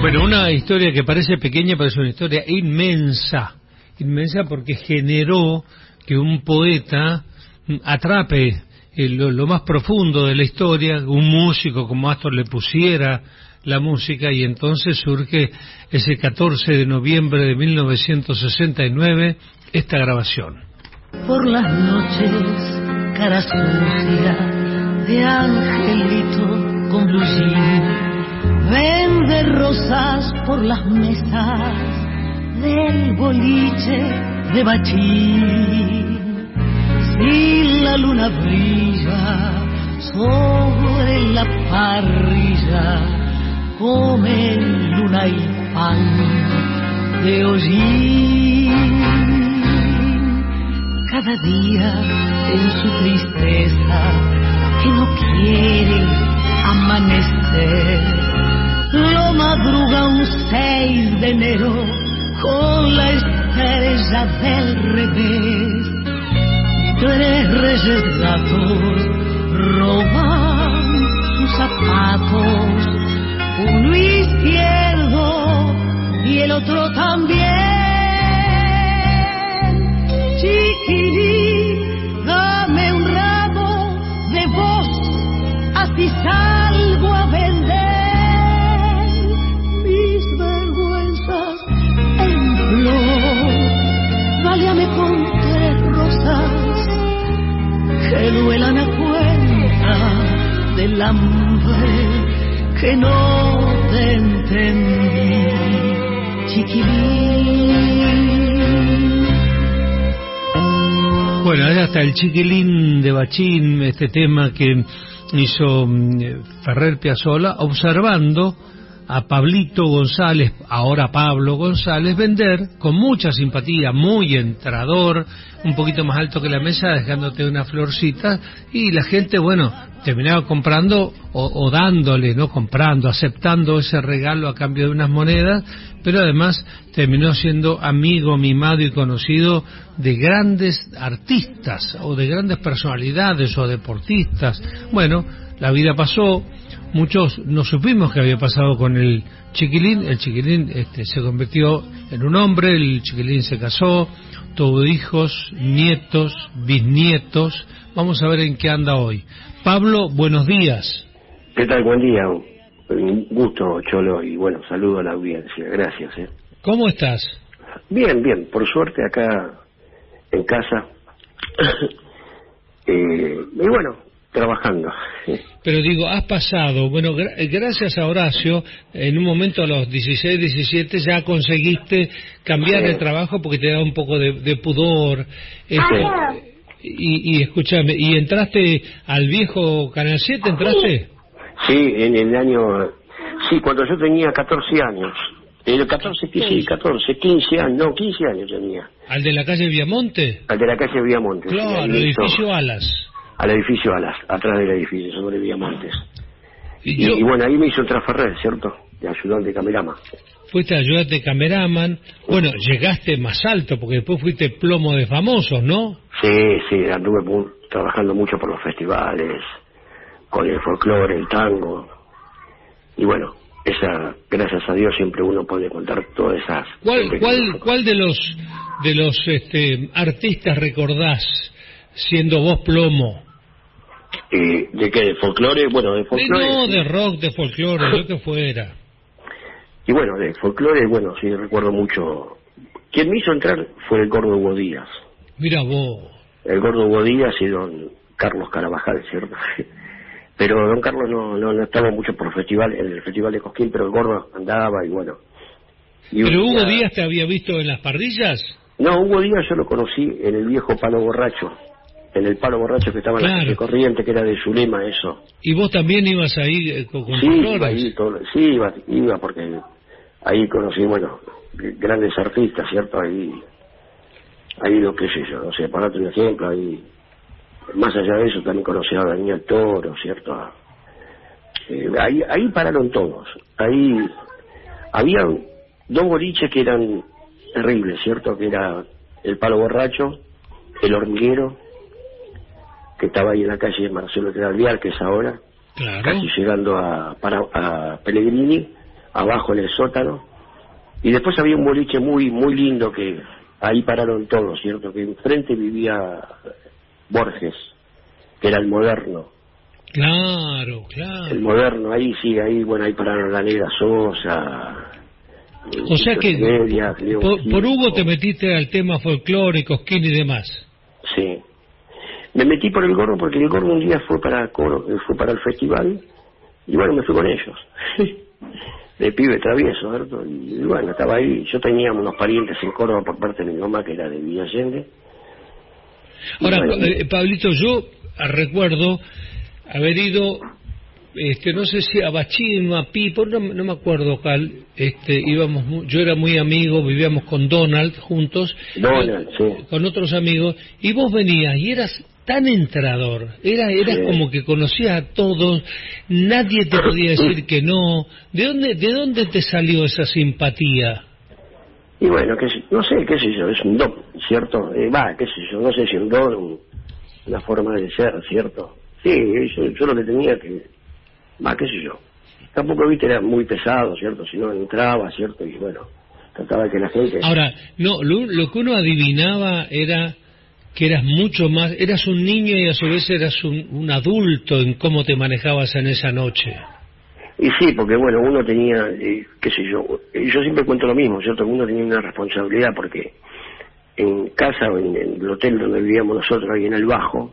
Bueno, una historia que parece pequeña, pero es una historia inmensa, inmensa porque generó que un poeta atrape lo más profundo de la historia, un músico como Astor le pusiera la música, y entonces surge ese 14 de noviembre de 1969 esta grabación. Por las noches, cara sucia de angelito con blue jean, vende rosas por las mesas del boliche de Bachín. Si la luna brilla sobre la parrilla, come luna y pan de hollín. Cada día en su tristeza que no quiere amanecer, lo madruga un 6 de enero con la estrella del revés. Y 3 reyes gatos roban sus zapatos, uno izquierdo y el otro también. Chiquilín, dame un ramo de vos, así salgo a vender mis vergüenzas en flor. Válame con 3 rosas que duelan a cuenta del hambre que no te entendí, chiquilín. Bueno, ahí está el Chiquilín de Bachín, este tema que hizo Ferrer Piazzolla, observando a Pablito González, ahora Pablo González, vender con mucha simpatía, muy entrador, un poquito más alto que la mesa, dejándote una florcita, y la gente, bueno, terminaba comprando o dándole, no comprando, aceptando ese regalo a cambio de unas monedas, pero además terminó siendo amigo, mimado y conocido de grandes artistas o de grandes personalidades o deportistas. Bueno, la vida pasó. Muchos no supimos qué había pasado con el Chiquilín. El Chiquilín se convirtió en un hombre, el Chiquilín se casó, tuvo hijos, nietos, bisnietos. Vamos a ver en qué anda hoy. Pablo, buenos días. ¿Qué tal? Buen día. Un gusto, Cholo, y bueno, saludo a la audiencia. Gracias. ¿Cómo estás? Bien, bien. Por suerte acá en casa. Y bueno, trabajando. Pero digo, has pasado, bueno, gracias a Horacio, en un momento a los 16, 17 ya conseguiste cambiar de trabajo porque te da un poco de pudor. Y escúchame, ¿y entraste al viejo Canal 7, entraste? Sí, en el año... Sí, cuando yo tenía 14 años. 15 años, no, 15 años tenía. ¿Al de la calle Viamonte? Al de la calle Viamonte. Claro, el edificio Alas. Al edificio Alas, atrás del edificio, sobre Viamontes. Y bueno, ahí me hizo entrar Ferrer, ¿cierto? De ayudante de cameraman. Fuiste ayudante de cameraman. Bueno, llegaste más alto, porque después fuiste plomo de famosos, ¿no? Sí, anduve trabajando mucho por los festivales, con el folclore, el tango. Y bueno, gracias a Dios siempre uno puede contar todas esas... ¿Cuál de los artistas recordás siendo vos plomo? ¿De qué? ¿De folclore? Bueno, de folclore... No, de rock, de folclore, lo que fuera. Y bueno, de folclore, bueno, sí recuerdo mucho. Quien me hizo entrar fue el Gordo Hugo Díaz. Mira vos. El Gordo Hugo Díaz y don Carlos Carabajal, ¿cierto? Pero don Carlos no estaba mucho por en el Festival de Cosquín, pero el Gordo andaba y bueno. ¿Pero Hugo Díaz te había visto en las parrillas? No, Hugo Díaz yo lo conocí en el viejo Palo Borracho. En el Palo Borracho que estaba en la calle Corriente, que era de Zulema, eso. ¿Y vos también ibas ahí con sí, iba porque ahí conocí, bueno, grandes artistas, ¿cierto? Ahí lo que sé yo, no sé, para darte un ejemplo, ahí, más allá de eso, también conocí a Daniel Toro, ¿cierto? Ahí pararon todos. Ahí había 2 boliches que eran terribles, ¿cierto? Que era el Palo Borracho, el Hormiguero, que estaba ahí en la calle Marcelo Alvear, que es ahora, claro, casi llegando a Pellegrini, abajo en el sótano, y después había un boliche muy muy lindo que ahí pararon todos, ¿cierto? Que enfrente vivía Borges, que era el Moderno. Claro, claro. El Moderno, ahí sí, ahí, bueno, ahí pararon la Negra Sosa. O sea que Media, por Hugo te metiste al tema folclórico, skin y demás. Sí. Me metí por el Gordo porque el Gordo un día fue para el festival, y bueno, me fui con ellos. De pibe travieso, ¿cierto? Y bueno, estaba ahí. Yo tenía unos parientes en Córdoba por parte de mi mamá, que era de Villa Allende. Ahora, bueno, Pablito, yo recuerdo haber ido, no sé si a Bachín o a Pipo, no me acuerdo cuál, yo era muy amigo, vivíamos con Donald juntos, sí. con otros amigos, y vos venías y eras tan entrador, eras Sí. como que conocías a todos, nadie te podía decir que no. ¿De dónde te salió esa simpatía? Y bueno, no sé, qué sé yo, es un don, ¿cierto? Qué sé yo, no sé si un don, una forma de ser, ¿cierto? Sí, yo lo que tenía que, qué sé yo. Tampoco, viste, era muy pesado, ¿cierto? Si no entraba, ¿cierto? Y bueno, trataba de que la gente... Ahora, no, lo que uno adivinaba era que eras mucho más, eras un niño y a su vez eras un adulto en cómo te manejabas en esa noche. Y sí, porque bueno, uno tenía, qué sé yo siempre cuento lo mismo, ¿cierto? Uno tenía una responsabilidad porque en casa, en el hotel donde vivíamos nosotros, ahí en el Bajo,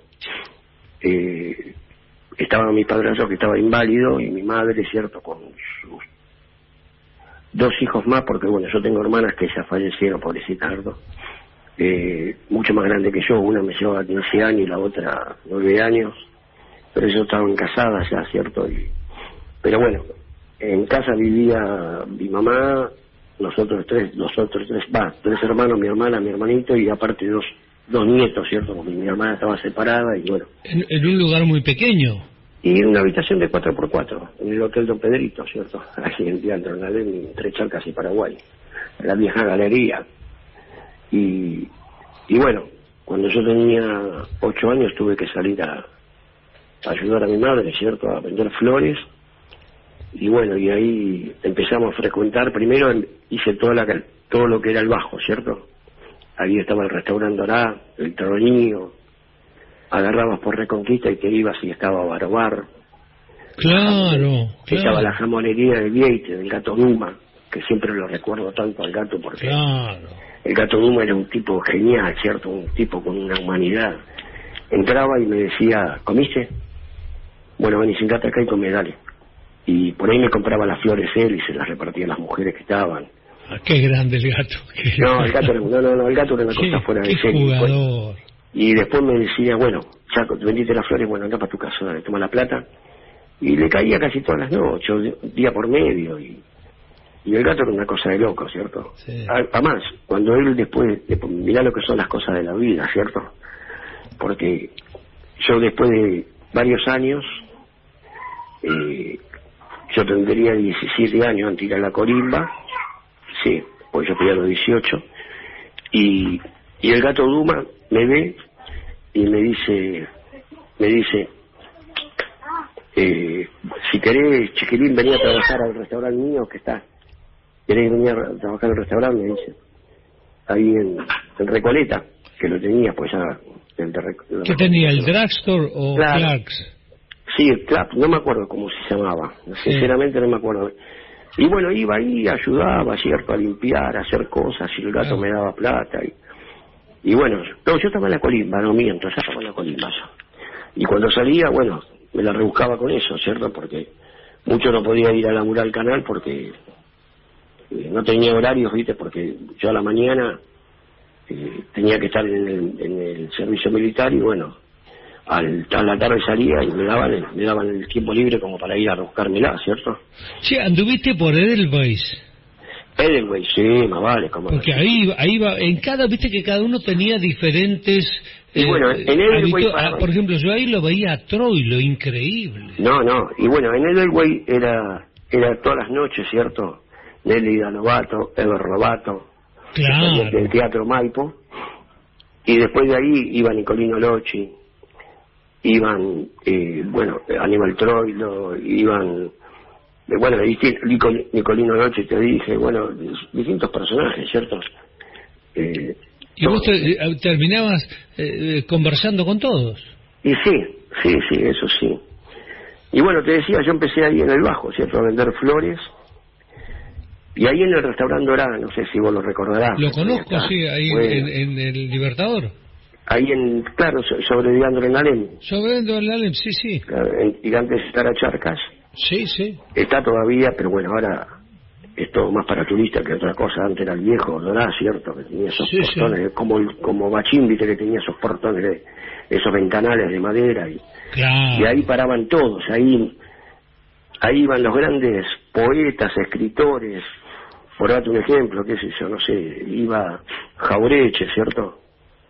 estaba mi padrastro que estaba inválido y mi madre, ¿cierto? Con sus 2 hijos más, porque bueno, yo tengo hermanas que ya fallecieron, pobrecita, ¿cierto? Mucho más grande que yo, una me llevaba 15 años y la otra 9 años, pero ellos estaban casadas ya, ¿cierto? Pero bueno, en casa vivía mi mamá, nosotros tres hermanos, mi hermana, mi hermanito, y aparte dos nietos, ¿cierto? Porque mi hermana estaba separada y bueno. En un lugar muy pequeño. Y en una habitación de 4x4, en el Hotel Don Pedrito, ¿cierto? Aquí en Teatro Nadén, entre Charcas y Paraguay, la vieja galería. Y bueno, cuando yo tenía 8 años tuve que salir a ayudar a mi madre, ¿cierto? A vender flores. Y bueno, y ahí empezamos a frecuentar. Primero hice todo lo que era el Bajo, ¿cierto? Ahí estaba el restaurante Dorá, el Tronío. Agarrabas por Reconquista y te ibas y estaba Barobar. Claro. Estaba la jamonería de Vieite, del Gato Duma, que siempre lo recuerdo tanto al gato porque el Gato Duma era un tipo genial, ¿cierto? Un tipo con una humanidad. Entraba y me decía, ¿comiste? Bueno, ven y sentate acá y come, dale. Y por ahí me compraba las flores él y se las repartía a las mujeres que estaban. Qué grande el gato. No, el gato era una cosa fuera de serie. Jugador. Y después me decía, bueno, ya vendiste las flores, bueno, anda para tu casa, dale, toma la plata. Y le caía casi todas las noches, día por medio. Y el gato era una cosa de loco, ¿cierto? Sí. Además, cuando él después, mirá lo que son las cosas de la vida, ¿cierto? Porque yo después de varios años, yo tendría 17 años antes de ir a la corimba, sí, pues yo tenía los 18, y el Gato Duma me ve y me dice, si querés, chiquilín, venía a trabajar al restaurante mío que está. ¿Querés venir a trabajar al restaurante? Me dice. Ahí en Recoleta, que lo tenía, pues ya. ¿Qué tenía, el Drugstore o Clark's? Sí, el Club, no me acuerdo cómo se llamaba. Sinceramente no me acuerdo. Y bueno, iba ahí, ayudaba, ¿cierto? A limpiar, a hacer cosas, y el gato me daba plata. Y bueno, no, yo estaba en la colimba, no miento, ya estaba en la colimba ya. Y cuando salía, bueno, me la rebuscaba con eso, ¿cierto? Porque mucho no podía ir a laburar al canal porque no tenía horarios, ¿viste? Porque yo a la mañana tenía que estar en el servicio militar y bueno, a la tarde salía y me daban el tiempo libre como para ir a rebuscármela, ¿cierto? Sí, anduviste por Edelweiss. Edelweiss, sí, más vale. Porque ahí va, viste que cada uno tenía diferentes... Y bueno, en Edelweiss... por ejemplo, yo ahí lo veía a Troilo, increíble. No, y bueno, en Edelweiss era todas las noches, ¿cierto? Nelly Lovato, Ever Lovato, claro, del Teatro Maipo, y después de ahí iba Nicolino Locci, iban, Aníbal Troilo, iban bueno, Nicolino Noche, te dije, bueno, distintos personajes, ¿cierto? ¿Y vos terminabas conversando con todos? Y sí, eso sí. Y bueno, te decía, yo empecé ahí en el Bajo, ¿cierto? A vender flores. Y ahí en el restaurante Dorada, no sé si vos lo recordarás. Lo conozco, sí, ahí en el Libertador. Ahí claro, sobre Diandro en Alem. Sobre Diandro en Alem, sí. Claro, y antes estar a Charcas. Sí. Está todavía, pero bueno, ahora es todo más para turistas que otra cosa. Antes era el viejo Dorada, ¿cierto? Que tenía esos portones, como Bachín, viste, que tenía esos portones, esos ventanales de madera. Claro. Y ahí paraban todos, ahí iban los grandes poetas, escritores. Por darte un ejemplo, qué sé yo, no sé, iba Jaureche, ¿cierto?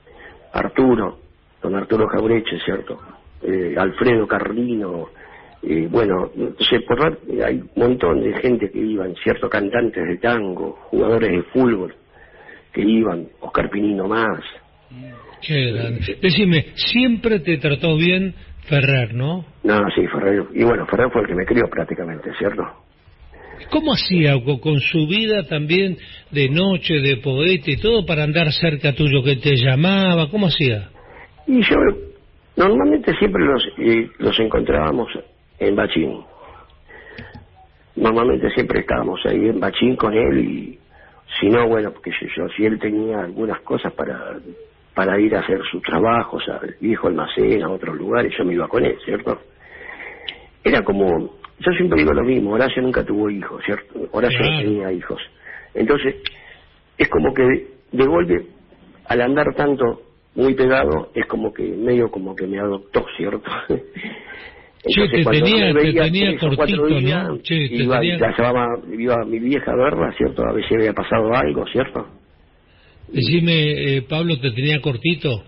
Don Arturo Jaureche, ¿cierto? Alfredo Carlino, bueno, no sé, hay un montón de gente que iban, ¿cierto? Cantantes de tango, jugadores de fútbol que iban, Oscar Pinino más. Qué grande. Decime, siempre te trató bien Ferrer, ¿no? No, sí, Ferrer. Y bueno, Ferrer fue el que me crió prácticamente, ¿cierto? ¿Cómo hacía con su vida también de noche, de poeta y todo para andar cerca tuyo, que te llamaba? ¿Cómo hacía? Y yo, normalmente siempre los encontrábamos en Bachín. Normalmente siempre estábamos ahí en Bachín con él y si no, bueno, porque yo si él tenía algunas cosas para ir a hacer sus trabajos al viejo almacén, a otros lugares, yo me iba con él, ¿cierto? Era como... Yo siempre digo lo mismo, Horacio nunca tuvo hijos, ¿cierto? Horacio no tenía hijos. Entonces, es como que de golpe, al andar tanto muy pegado, es como que medio como que me adoptó, ¿cierto? Entonces, te tenía cortito, días, ¿no? Iba mi vieja a verla, ¿cierto? A ver si había pasado algo, ¿cierto? Decime, Pablo, ¿te tenía cortito?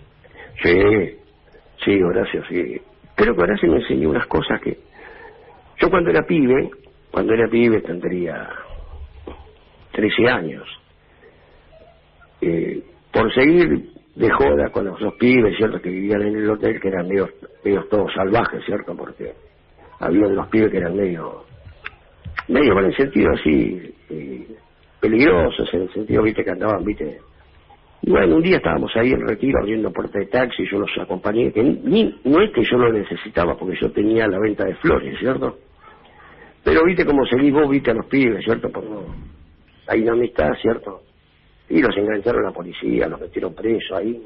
Sí, Horacio, sí. Creo que Horacio me enseñó unas cosas que... Yo cuando era pibe tendría 13 años. Por seguir de joda con los pibes, ¿cierto? Que vivían en el hotel, que eran medio todos salvajes, ¿cierto? Porque había unos pibes que eran medio con el sentido así, peligrosos, en el sentido, viste, que andaban, viste. Y bueno, un día estábamos ahí en Retiro abriendo puerta de taxi, yo los acompañé, que no es que yo lo necesitaba, porque yo tenía la venta de flores, ¿cierto? Pero viste como seguís vos, viste a los pibes, ¿cierto? Porque hay una amistad, ¿cierto? Y los engancharon a la policía, los metieron presos ahí.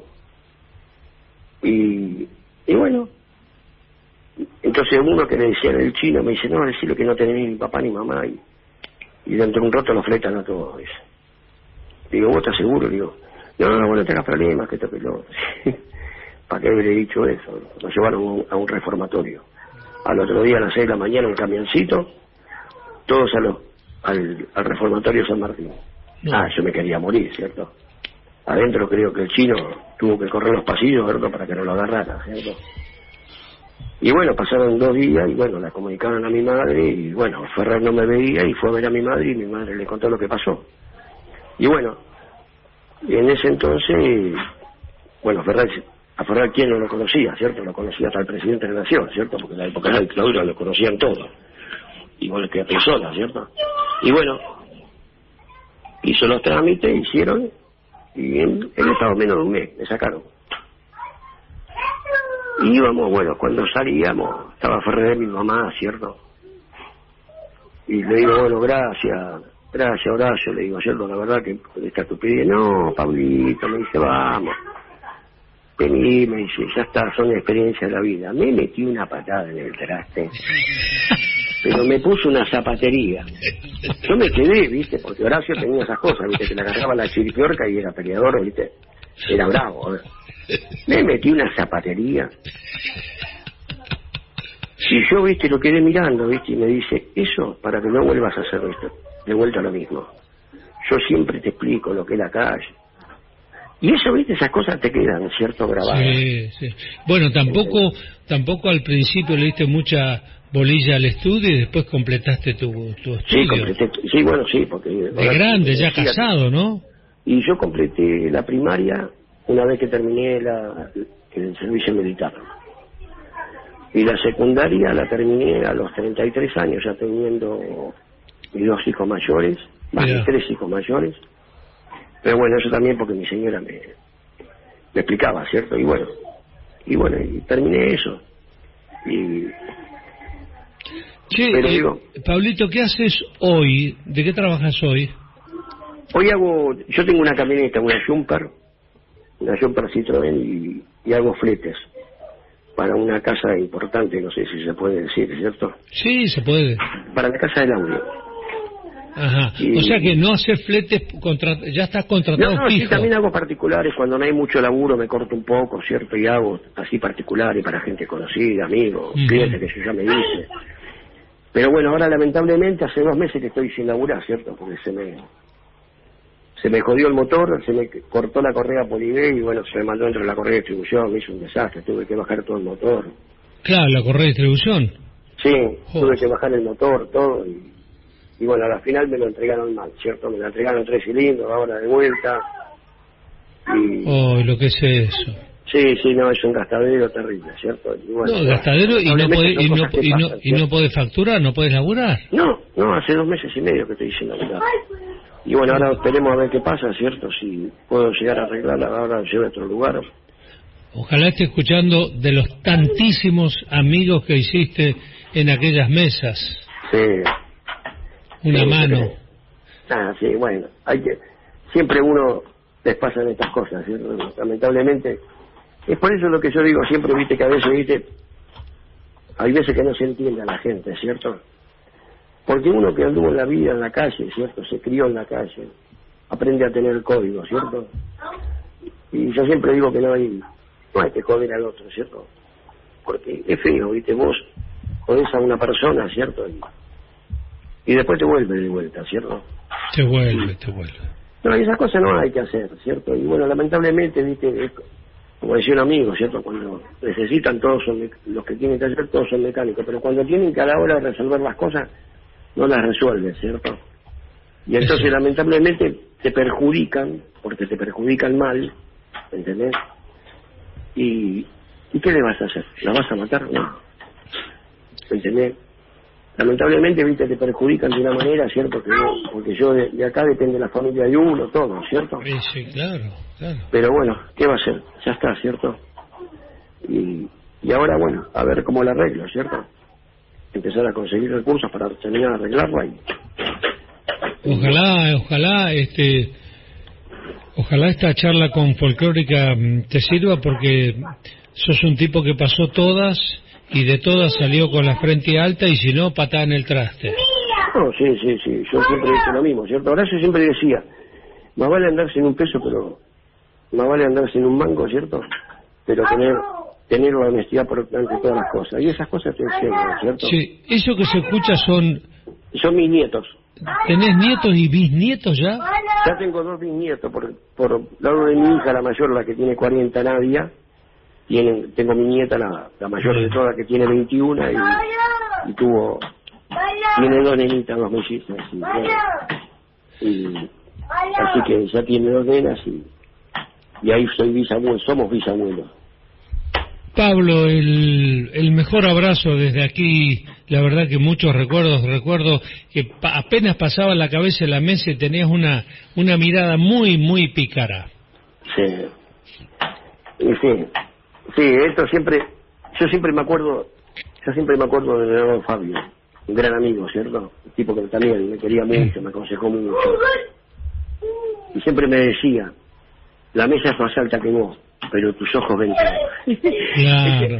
Y bueno, entonces uno que le decía el chino me dice, no, decirle que no tenés ni papá ni mamá, y dentro de un rato lo fletan a todos, dice. Digo, ¿vos estás seguro? Digo, no, vos no tengas problemas, que esto que lo... ¿Para qué habré dicho eso? Nos llevaron a un reformatorio. Al otro día a las 6 de la mañana un camioncito, todos al reformatorio San Martín. No. Yo me quería morir, ¿cierto? Adentro creo que el chino tuvo que correr los pasillos, ¿cierto? Para que no lo agarrara, ¿cierto? Y bueno, pasaron 2 días y bueno, la comunicaron a mi madre y bueno, Ferrer no me veía y fue a ver a mi madre y mi madre le contó lo que pasó. Y bueno, en ese entonces, bueno, a Ferrer quién no lo conocía, ¿cierto? Lo conocía hasta el presidente de la Nación, ¿cierto? Porque en la época de la dictadura lo conocían todos, igual que a Pessoa, ¿cierto? Y bueno, hizo los trámites, hicieron, y él estaba menos de un mes, me sacaron. Y íbamos, bueno, cuando salíamos, estaba Ferrer, mi mamá, ¿cierto? Y le digo, bueno, gracias Horacio, le digo, ¿cierto? La verdad que esta estupidez, no, Pablito, me dice, vamos. Vení, me dice, ya está, son experiencias de la vida. Me metí una patada en el traste, pero me puso una zapatería. Yo me quedé, viste, porque Horacio tenía esas cosas, viste, que le agarraba la chiripiorca y era peleador, viste, era bravo. Me metí una zapatería. Y yo, viste, lo quedé mirando, viste, y me dice, eso, para que no vuelvas a hacer esto, de vuelta a lo mismo. Yo siempre te explico lo que es la calle. Y eso, viste, esas cosas te quedan, ¿cierto? Grabadas. Sí. Bueno, tampoco al principio le diste mucha bolilla al estudio y después completaste tu estudio. Sí, completé, sí, bueno, sí, porque... De grande, ya casado, ¿no? Y yo completé la primaria una vez que terminé el servicio militar. Y la secundaria la terminé a los 33 años, ya teniendo mis 2 hijos mayores, más de 3 hijos mayores. Pero bueno, eso también porque mi señora me explicaba, ¿cierto? Y bueno, y terminé eso. Che, pero digo, Pablito, ¿qué haces hoy? ¿De qué trabajas hoy? Hoy yo tengo una camioneta, una Jumper Citroën y hago fletes para una casa importante, no sé si se puede decir, ¿cierto? Sí, se puede. Para la casa del audio. Ajá. O sea que no haces fletes, ya estás contratado no, fijo. Sí, también hago particulares, cuando no hay mucho laburo me corto un poco, ¿cierto? Y hago así particulares para gente conocida, amigos, clientes que yo ya me hice. Pero bueno, ahora lamentablemente hace 2 meses que estoy sin laburar, ¿cierto? Porque se me jodió el motor, se me cortó la correa Polibé y bueno, se me mandó dentro de la correa de distribución, me hizo un desastre, tuve que bajar todo el motor. Claro, la correa de distribución. Sí, tuve que bajar el motor, todo, y bueno, a la final me lo entregaron mal, ¿cierto? Me lo entregaron 3 cilindros, ahora de vuelta. Oh, lo que es eso. Sí, no, es un gastadero terrible, ¿cierto? Y bueno, no, gastadero y no podés facturar, no podés laburar. No, hace 2 meses y medio que estoy sin laburar. Y bueno, ahora esperemos a ver qué pasa, ¿cierto? Si puedo llegar a arreglarla, ahora llevo a otro lugar. Ojalá esté escuchando de los tantísimos amigos que hiciste en aquellas mesas. Sí. Una mano. Sí, bueno, siempre uno les pasan estas cosas, ¿cierto? Lamentablemente, es por eso lo que yo digo siempre, viste, que a veces, hay veces que no se entiende a la gente, ¿cierto? Porque uno que anduvo en la vida, en la calle, ¿cierto? Se crió en la calle, aprende a tener el código, ¿cierto? Y yo siempre digo que no hay que joder al otro, ¿cierto? Porque es feo, viste, vos jodés a una persona, ¿cierto? Y después te vuelve de vuelta, ¿cierto? Te vuelve. No, esas cosas no hay que hacer, ¿cierto? Y bueno, lamentablemente, viste, como decía un amigo, ¿cierto? Cuando necesitan, todos son los que tienen que hacer, todos son mecánicos, pero cuando tienen que a la hora de resolver las cosas, no las resuelven, ¿cierto? Y entonces, lamentablemente, te perjudican, porque te perjudican mal, ¿entendés? ¿Y qué le vas a hacer? ¿La vas a matar? No. ¿Entendés? Lamentablemente, viste, te perjudican de una manera, ¿cierto? Porque yo de acá depende la familia de uno, todo, ¿cierto? Sí, claro. Pero bueno, ¿qué va a hacer? Ya está, ¿cierto? Y ahora, bueno, a ver cómo la arreglo, ¿cierto? Empezar a conseguir recursos para terminar de arreglarlo ahí. Ojalá esta charla con Folclórica te sirva, porque sos un tipo que pasó todas y de todas salió con la frente alta, y si no, patada en el traste. No, sí, yo siempre he dicho lo mismo, ¿cierto? Ahora yo siempre decía, más vale andar sin un peso, pero más vale andar sin un mango, ¿cierto? Pero tener la honestidad por delante de todas las cosas, y esas cosas te enseñan, ¿cierto? Sí, eso que se escucha son mis nietos. ¿Tenés nietos y bisnietos ya? Ya tengo 2 bisnietos, por lado de mi hija, la mayor, la que tiene 40, Nadia. Tengo mi nieta, la mayor de todas, que tiene 21, y tiene 2 nenitas, 2 mellizas, así que ya tiene 2 nenas, y ahí somos bisabuelos. Pablo, el mejor abrazo desde aquí. La verdad que muchos recuerdo que apenas pasaba la cabeza en la mesa y tenías una mirada muy, muy pícara. Sí, esto yo siempre me acuerdo de Leonardo Fabio, un gran amigo, ¿cierto? Un tipo que también me quería mucho, me aconsejó mucho, y siempre me decía, la mesa es más alta que vos, pero tus ojos ven todo. Claro.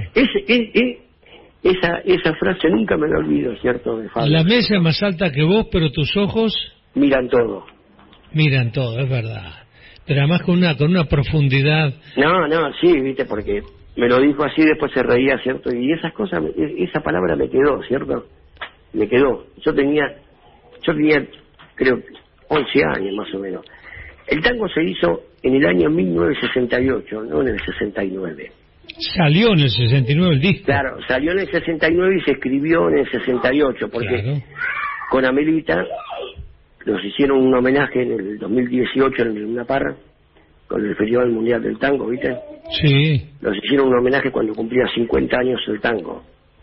Esa frase nunca me la olvido, ¿cierto? De Fabio. La mesa es más alta que vos, pero tus ojos miran todo. Miran todo, es verdad. Pero además con una profundidad. No, sí, viste, porque me lo dijo así, después se reía, ¿cierto? Y esas cosas, esa palabra me quedó, ¿cierto? Me quedó. Yo tenía, creo, 11 años más o menos. El tango se hizo en el año 1968, no en el 69. Salió en el 69 el disco. Claro, salió en el 69 y se escribió en el 68, porque con Amelita nos hicieron un homenaje en el 2018 en Luna Parra, con el Festival Mundial del Tango, ¿viste? Sí. Nos hicieron un homenaje cuando cumplía 50 años el tango.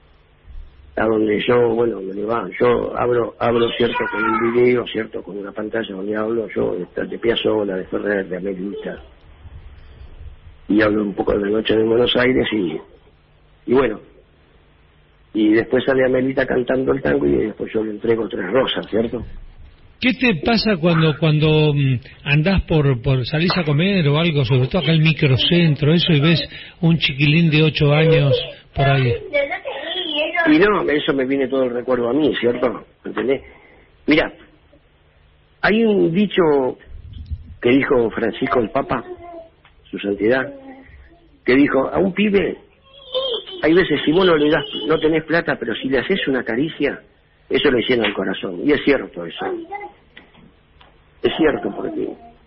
a donde yo, bueno, donde va, yo hablo cierto, con un video, cierto, con una pantalla donde hablo yo de Piazzolla, de Ferrer, de Amelita, y hablo un poco de la noche de Buenos Aires, y bueno, y después sale Amelita cantando el tango, y después yo le entrego Tres Rosas, ¿cierto? ¿Qué te pasa cuando andás por salís a comer o algo, sobre todo acá el microcentro, eso, y ves un chiquilín de 8 años por ahí? Y no, eso me viene todo el recuerdo a mí, ¿cierto? ¿Entendés? Mira, hay un dicho que dijo Francisco el Papa, su santidad, que dijo, a un pibe, hay veces si vos no tenés plata, pero si le haces una caricia, eso le llena el corazón. Y es cierto eso. Es cierto, porque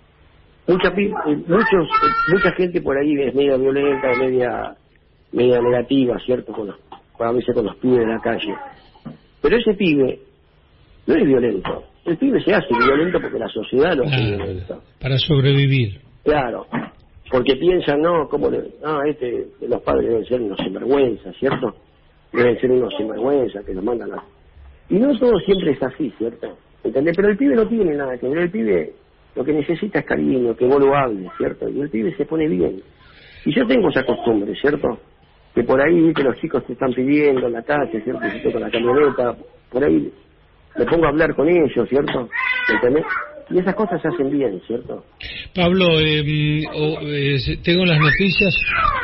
mucha gente por ahí es media violenta, media negativa, ¿cierto? A veces con los pibes de la calle. Pero ese pibe no es violento. El pibe se hace violento porque la sociedad lo hace violento. Para sobrevivir. Claro. Porque piensan, los padres deben ser unos sinvergüenzas, ¿cierto? Deben ser unos sinvergüenzas que los mandan a... Y no todo siempre es así, ¿cierto? ¿Entendés? Pero el pibe no tiene nada que ver. El pibe lo que necesita es cariño, que vos lo hables, ¿cierto? Y el pibe se pone bien. Y yo tengo esa costumbre, ¿cierto? Que por ahí, que los chicos te están pidiendo en la calle, ¿cierto? Si estoy con la camioneta, por ahí me pongo a hablar con ellos, ¿cierto? ¿Entendés? Y esas cosas se hacen bien, ¿cierto? Pablo, tengo las noticias,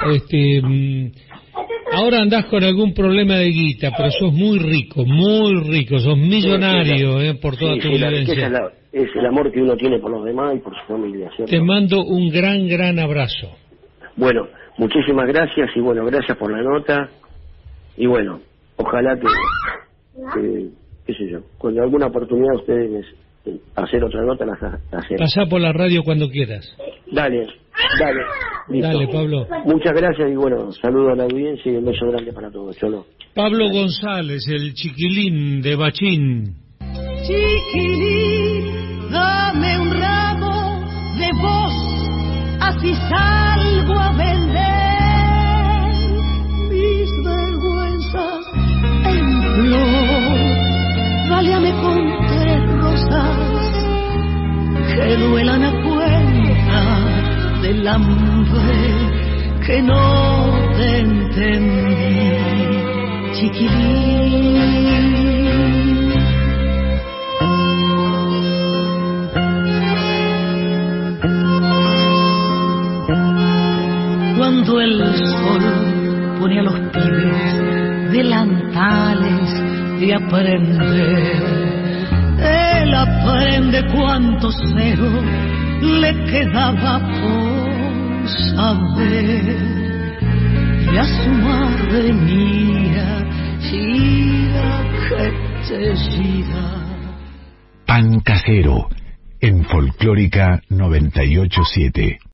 ahora andás con algún problema de guita, pero sos muy rico, sos millonario, por toda tu vivencia. Es el amor que uno tiene por los demás y por su familia, ¿cierto? Te mando un gran abrazo. Bueno, muchísimas gracias y bueno, gracias por la nota y bueno, ojalá que qué sé yo, cuando alguna oportunidad ustedes hacer otra nota la hacen. Pasá por la radio cuando quieras. Dale. Listo. Dale, Pablo. Muchas gracias y bueno, saludo a la audiencia y un beso grande para todos. Cholo. Pablo González, el chiquilín de Bachín. Chiquilín, dame un ramo de vos, así salgo a vender mis vergüenzas en flor. Válame con 3 rosas que duelan a cuenta del hambre que no te entendí, chiquilín. Cuando el sol pone a los pibes delantales de aprender, él aprende cuánto cero le quedaba por saber. Y a su madre mía, gira que te gira. Pan Casero, en Folclórica 98.7.